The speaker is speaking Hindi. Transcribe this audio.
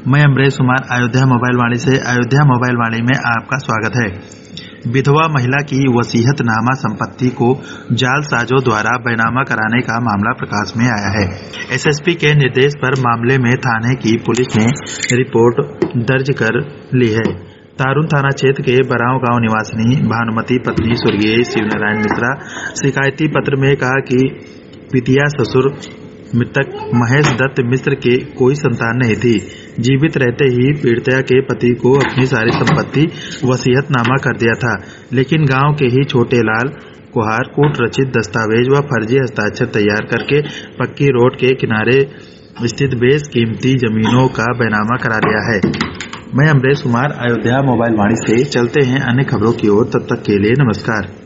मैं अमरेश कुमार अयोध्या मोबाइल वाणी से अयोध्या मोबाइल वाणी में आपका स्वागत है। विधवा महिला की वसीयतनामा संपत्ति को जालसाजों द्वारा बैनामा कराने का मामला प्रकाश में आया है। एसएसपी के निर्देश पर मामले में थाने की पुलिस ने रिपोर्ट दर्ज कर ली है। तारुण थाना क्षेत्र के बराव गांव निवासिनी भानुमति पत्नी स्वर्गीय शिवनारायण मिश्रा शिकायती पत्र में कहा कि पितिया ससुर मृतक महेश दत्त मिश्र के कोई संतान नहीं थी। जीवित रहते ही पीड़िता के पति को अपनी सारी संपत्ति वसीयतनामा कर दिया था, लेकिन गांव के ही छोटे लाल कुहार कूट रचित दस्तावेज व फर्जी हस्ताक्षर तैयार करके पक्की रोड के किनारे स्थित बेशकीमती जमीनों का बैनामा करा दिया है। मैं अमरेश कुमार अयोध्या मोबाइल वाणी से चलते हैं अन्य खबरों की ओर। तब तक के लिए नमस्कार।